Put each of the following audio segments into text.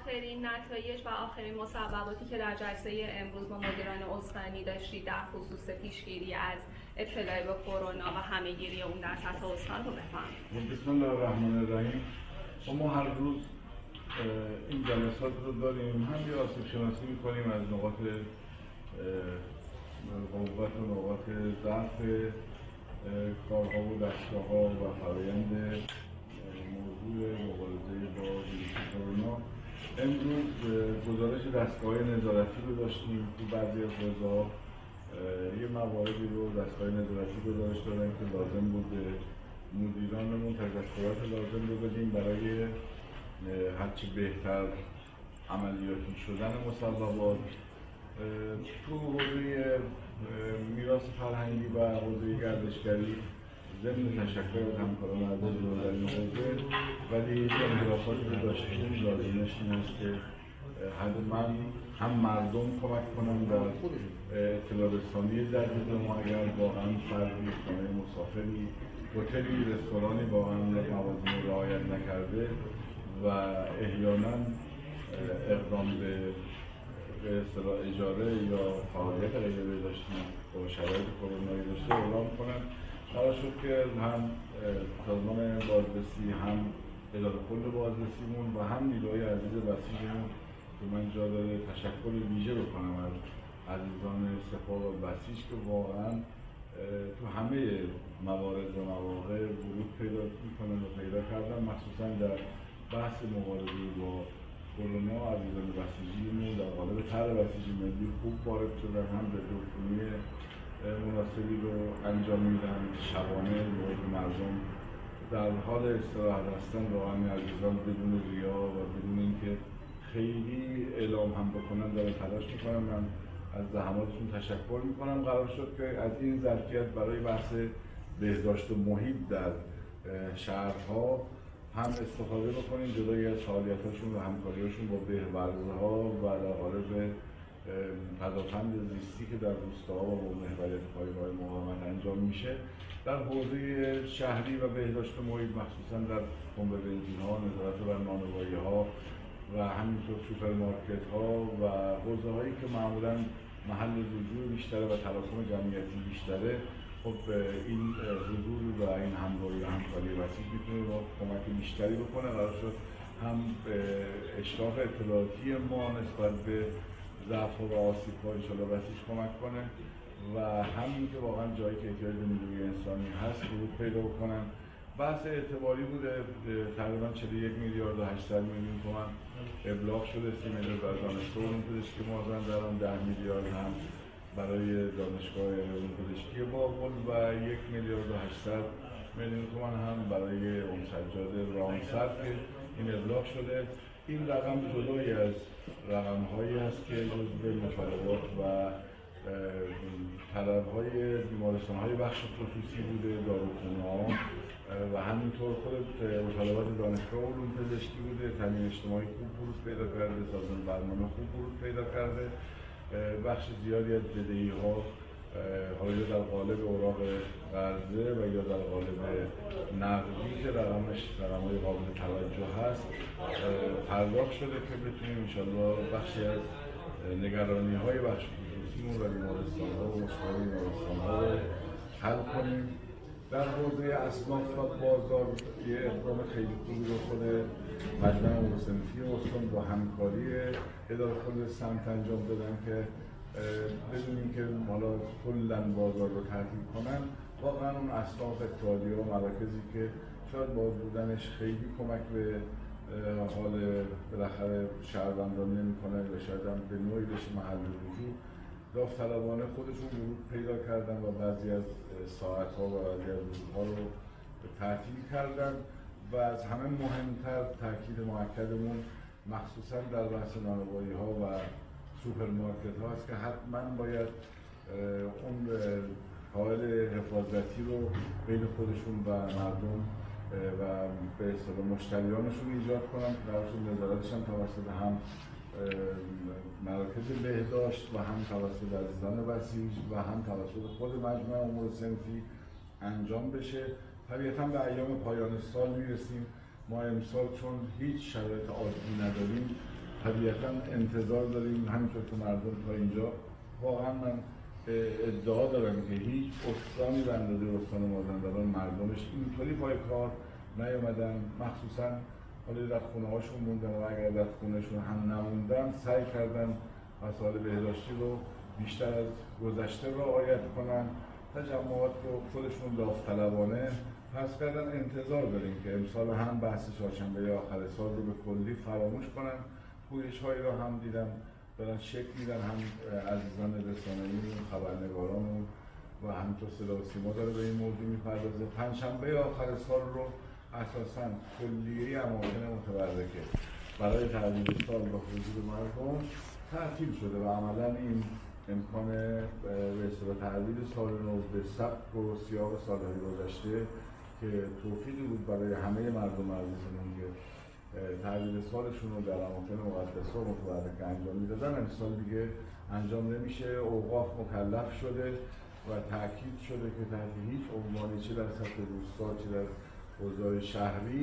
آخرین نتایج و آخرین مصوباتی که در جلسه امروز با مدیران استانی داشتید در خصوص پیشگیری از ابتلا به کرونا و همه‌گیری اون در سطح استان رو بفرمایید. بسم الله الرحمن الرحیم. ما هر روز این جلسات رو داریم، هم یه آسیب شناسی می‌کنیم از نقاط قوت و نقاط ضعف کارها و دستگاه‌ها و فرآیند موضوع مبارزه با ویروس کرونا. امروز گزارش دستگاه نظارتی رو داشتیم. تو بعضی از حوزه‌ها یه مواردی رو دستگاه نظارتی گزارش دادن که لازم بود مدیرانمون تذکرات لازم رو بدیم برای هرچی بهتر عملیاتی شدن مصوبات. تو حوزه میراث فرهنگی و حوزه گردشگری ضمن تشکر از همکاران عزیز رو در این حوزه، ولی انحرافاتی رو داشتیم لازمش این است که حتما هم مردم کمک کنن در اطلاع رسانی جدید ما. اگر واقعا فردی، خانه مسافری، هتلی، رستورانی واقعا موازین رو رعایت نکرده و احیانا اقدام به اصطلاح اجاره یا فعالیت غیره داشتیم با شرایط کرونایی داشته اعلام کنن. قرار شد که هم سازمان بازرسی، هم اداره کل بازرسیمون و هم نیروهای عزیز بسیجمون که من جا داره تشکر ویژه بکنم از عزیزان سپاه و بسیج که واقعا تو همه موارد و مواقع ورود پیدا میکنن و پیدا کردن، مخصوصا در بحث مبارزه با کرونا. عزیزان بسیجیمون در قالب طرح بسیج ملی خوب وارد شدن، هم به دکتری مناسبی رو انجام میدن، شبانه مورد مردم در حال استراحت هستن. واقعا عزیزان بدون ریا و بدون اینکه خیلی اعلام هم بکنن دارن تلاش میکنن. من از زحماتشون تشکر میکنم. قرار شد که از این ظرفیت برای بحث بهداشت محیط در شهرها هم استفاده بکنیم، جدای از فعالیتاشون و همکاریاشون با بهورزها و در قالب پدافند زیستی که در روستاها و محوریت پایگاه مقاومت انجام میشه. در حوزه شهری و بهداشت محیط، مخصوصا در پمپ بنزین‌ها، نظارت بر نانوایی‌ها و همینطور سوپرمارکت‌ها و حوزه‌هایی که معمولاً محل رجوع بیشتره و تراکم جمعیتی بیشتره، خب این حضور و این همراهی و همکاری وسیع میتونه با کمک بیشتری بکنه. قرار شد هم اشراف اطلاعاتی ما نسبت به ضعف و آسیب‌ها انشاءالله بسیج کمک کنه و همین که واقعا جایی که احتیاج به نیروی انسانی هست ورود پیدا بکنن. بحث اعتباری بوده، تقریبا 41 میلیارد و 800 میلیون تومان ابلاغ شده. 30 میلیارد برای دانشگاه علوم پزشکی مازندران، 10 میلیارد هم برای دانشگاه علوم پزشکی بابل و 1 میلیارد و 800 میلیون تومان هم برای ام سجاد رامسر که این ابلاغ شده. این رقم جلوی از رقم‌هایی است که جزو مطالبات و طلب‌های بیمارستان‌های بخش خصوصی بوده، داروخانه‌ها و همینطور خود مطالبات دانشگاه علوم پزشکی بوده. تامین اجتماعی خوب ورود پیدا کرده، سازمان برنامه خوب ورود پیدا کرده. بخش زیادی از بدهی‌ها حالا یا در قالب اوراق قرضه و یا در قالب نقدی که رقم‌های قابل توجه هست پرداخت شده که بتونیم انشاءالله بخشی از نگرانی‌های بخش خصوصیمون و بیمارستان‌ها و مشکلات بیمارستان‌ها رو حل کنیم. در حوزه اصناف و بازار یه اقدام خیلی خوبی رو خود مجمع امور صنفی استان با همکاری اداره کل سمت انجام دادن که بدونیم که حالا کلاً بازار رو تعطیل کنن. واقعاً اون اصناف اتحادیه و مراکزی که شاید با بودنش خیلی کمک به حال بالاخره شهروندان نمی‌کنه و شاید هم به نوعی بشه محل رجوع، داوطلبانه خودشون ورود پیدا کردن و بعضی از ساعت‌ها و بعضی از روزها رو تعطیل کردن. و از همه مهمتر تاکید مؤکدمون مخصوصاً در بحث نانوایی‌ها و سوپرمارکت‌ها است که حتما باید اون حائل حفاظتی رو بین خودشون و مردم و به اصطلاح مشتریانشون ایجاد کنن. درشون نظارتش هم توسط هم مراکز بهداشت و هم توسط عزیزان بسیج و هم توسط خود مجمع امور صنفی انجام بشه. طبیعتاً به ایام پایان سال میرسیم. ما امسال چون هیچ شرایط عادی نداریم طبیعتا انتظار داریم همینطور که مردم تا اینجا واقعا من ادعا دارم که هیچ استانی به اندازه استان مازندران مردمش اینطوری پای کار نیومدن، مخصوصا حالا در خونه هاشون موندن و اگر در خونهشون هم نموندن سعی کردن مسائل بهداشتی رو بیشتر از گذشته رعایت کنن، تجمعات رو خودشون داوطلبانه پس کردن. انتظار داریم که امسال هم بحث چهارشنبه آخر سال رو به کلی فراموش کنن. پویش‌هایی رو هم دیدم دارن شکل میدن، هم عزیزان رسانه‌ای خبرنگارامون و همینطور صدا و سیما داره به این موضوع میپردازه. پنجشنبه آخر سال رو اساساً کلیه اماکن متبرکه برای تعطیل سال با حضور مردم تعطیل شده و عملاً این امکان به اصطلاح تعطیل سال نو به سبک و سیاق سالهای گذشته که توفیقی بود برای همه مردم عزیزمون که تعطیل سالشون رو در اماکن مقدسه و متبرکه انجام میدادن، امسال دیگه انجام نمیشه. اوقاف مکلف شده و تاکید شده که تحت هیچ عنوانی چه در سطح روستا چه در حوزه شهری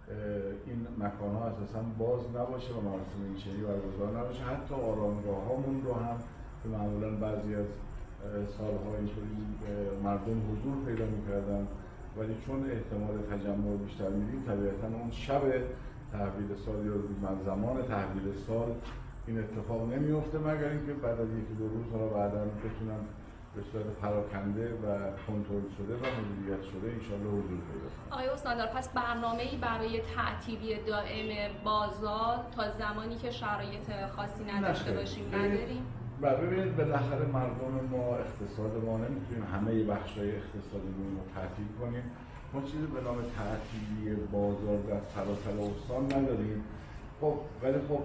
این مکان‌ها اساساً باز نباشه و مراسم اینچنینی برگزار نباشه. حتی آرامگاه‌هامون رو هم که معمولاً بعضی از سال‌ها اینطوری مردم حضور پیدا می‌کردن ولی چون احتمال تجمع بیشتر می‌دیم طبیعتاً اون شب تحویل سال یا زمان تحویل سال این اتفاق نمی‌افته مگر اینکه بعد از یکی دو روز حالا بعداً بتونن به صورت پراکنده و کنترل شده و مدیریت شده انشالله حضور پیدا کنه. آقای استاندار پس برنامه‌ای برای تعطیلی دائم بازار تا زمانی که شرایط خاصی نداشته باشیم نداریم؟ ببینید بالاخره مردم ما اقتصاد ما نمیتونیم همه بخش‌های اقتصادیمون رو تعطیل کنیم. ما چیزی به نام تعطیلی بازار در سراسر استان نداریم. خب ولی خب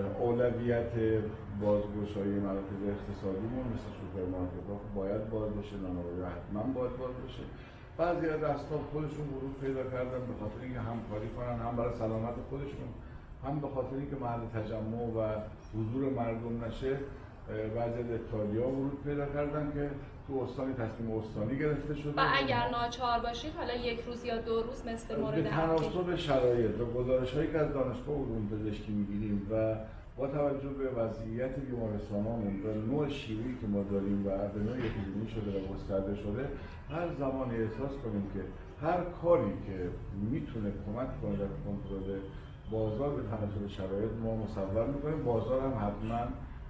اولویت بازگشایی مراکز اقتصادیمون مثل سوپرمارکت‌ها باید باز بشه، نانوایی حتما باید باز بشه. بعضی از اسباب خودشون ورود پیدا کردن به خاطر اینکه همکاری کنن، هم برای سلامت خودشون هم به خاطر اینکه محل تجمع و حضور مردم نشه. بعضی از اتحادیه‌ها ورود پیدا کردن که تو استانی تصمیم استانی گرفته شده و اگر ناچار باشید حالا یک روز یا دو روز مثل مورد به تناسب شرایط و گزارش‌هایی که از دانشگاه علوم پزشکی می‌گیریم و با توجه به وضعیت بیمارستانامون و نوع شیوعی که ما داریم و به نوع اپیدمی شده و گسترده شده، هر زمانی احساس کنیم که هر کاری که میتونه کمک کنه در کنترل بازار به تناسب شرایط ما مصور می‌کنیم. بازار هم حتما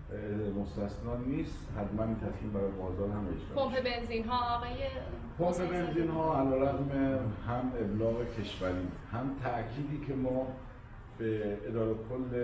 مستثنا نیست، حتما این تصمیم برای بازار هم اجرا. پمپ بنزین ها آقای پمپ بنزین ها علیرغم هم ابلاغ کشوری هم تأکیدی که ما به اداره کل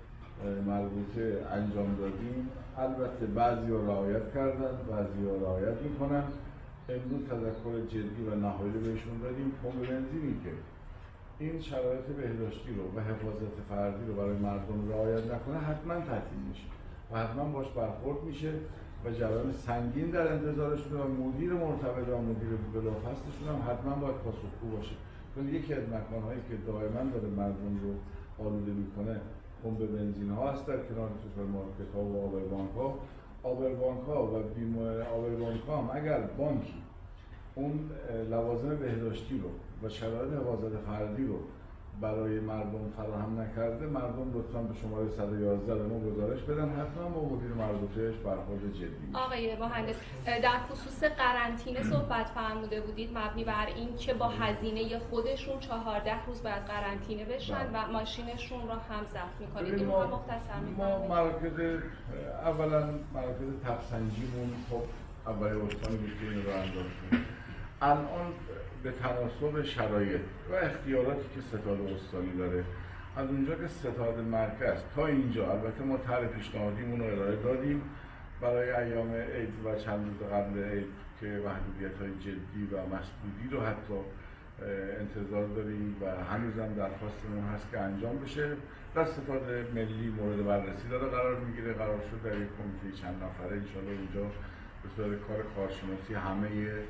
مربوطه انجام دادیم، البته بعضی ها رعایت کردن بعضی ها رعایت میکنن. امروز تذکر جدی و نهایی بهشون دادیم. پمپ بنزینی که این شرایط بهداشتی رو و حفاظت فردی رو برای مردم رعایت نکنه حتما تعطیل میشه و حتما باش برخورد میشه و جرایم سنگین در انتظارشون و مدیر مرتبط و مدیر بلافاستشون هم حتما باید پاسخگو باشه. چون یکی از مکان‌هایی که دائما داره مردم رو آلوده میکنه پمپ بنزین ها هست در کنار سوپرمارکت‌ها و آبربانک‌ها. آبربانک‌ها و آبربانک‌ها هم اگر بانکی اون لوازم بهداشتی رو و شرایط حفاظت فردی رو برای مردم فراهم نکرده، مردم لطفاً به شماره 111 به ما گزارش بدن، حتما با مدیر مربوطه‌اش برخورد جدی. آقای مهندس در خصوص قرنطینه صحبت فرموده بودید مبنی بر این که با هزینه خودشون 14 روز بعد قرنطینه بشن و ماشینشون رو هم ضبط می‌کنید. اینو هم مختصر ما مراکز اولا مراکز تبسنجیمون خب اولین استانی بود که این رو انجام کنیم. الان به تناسب شرایط و اختیاراتی که ستاد استانی داره، از اونجا که ستاد مرکز تا اینجا البته ما طرح پیشنهادیمون رو ارائه دادیم برای ایام عید و چند روز قبل عید که محدودیت‌های جدی و مسدودی رو حتی انتظار داریم و هنوزم درخواستمون هست که انجام بشه. در ستاد ملی مورد بررسی داره قرار میگیره، قرار شد در یک کمیته چند نفره انشالله اینجا به صورت کارشناسی همه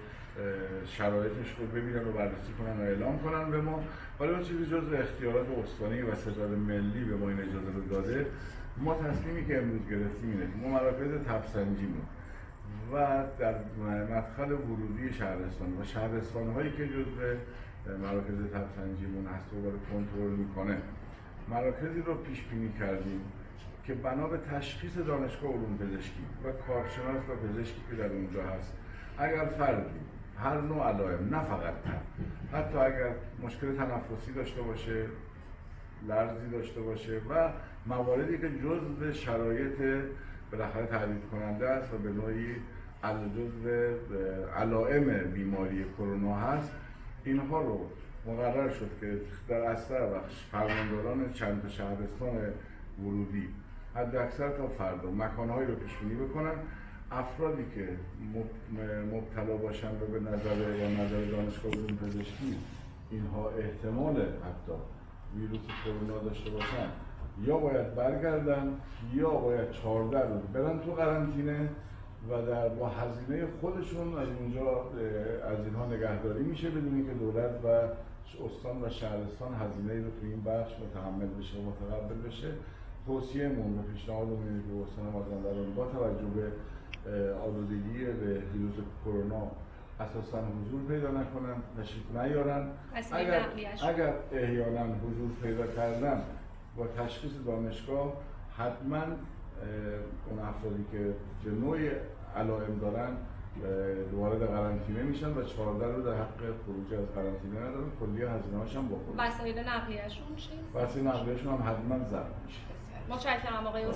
شرایطش رو ببینن و بررسی کنن و اعلام کنن به ما. ولی اون چیزی جزو اختیارات استانی و ستاد ملی به ما این اجازه رو داده. ما تصمیمی که امروز گرفتیم اینه ما مراکز تبسنجیمون و در مدخل ورودی شهرستان و شهرستان‌هایی که جزو مراکز تبسنجیمون هست و برای کنترل میکنه مراکزی رو پیش بینی کردیم که بنا به تشخیص دانشگاه علوم پزشکی و کارشناس و پزشکی که در اونجا هست، اگر فردی هر نوع علائم، نه فقط تب، حتی اگر مشکل تنفسی داشته باشه، لرزی داشته باشه و مواردی که جزء شرایط بالاخره تهدید کننده است و به نوعی جزء علائم بیماری کرونا هست، اینها رو مقرر شد که در اسرع وقت فرمانداران چند تا شهرستان ورودی حد اکثر تا فردا مکانهایی رو پیش بینی بکنن. افرادی که مبتلا باشن و به نظر دانشگاه علوم پزشکی اینها احتمال حتی ویروس کرونا داشته باشن، یا باید برگردن یا باید 14 روز برن تو قرنطینه و با هزینه خودشون از اونجا از اینها نگهداری میشه، بدونی که دولت و استان و شهرستان هزینه رو تو این بخش متحمل بشه و متقبل بشه. توصیه‌مون و پیشنهادمون اینه که استان مازندران با توجه به آلودگی به ویروس کرونا اساساً حضور پیدا نکنن، تشریف نیارن. اگر احیانا حضور پیدا کردن با تشخیص دانشگاه، حتما اون افرادی که به نوعی علائم دارن وارد قرنطینه میشن و 14 روز در حق خروج از قرنطینه ندارن، کلیه هزینه‌هاش هم بخوره. وسایل نقلیه‌شون چی؟ وسایل نقلیه‌شون هم حتما ضبط میشه. متشکرم آقای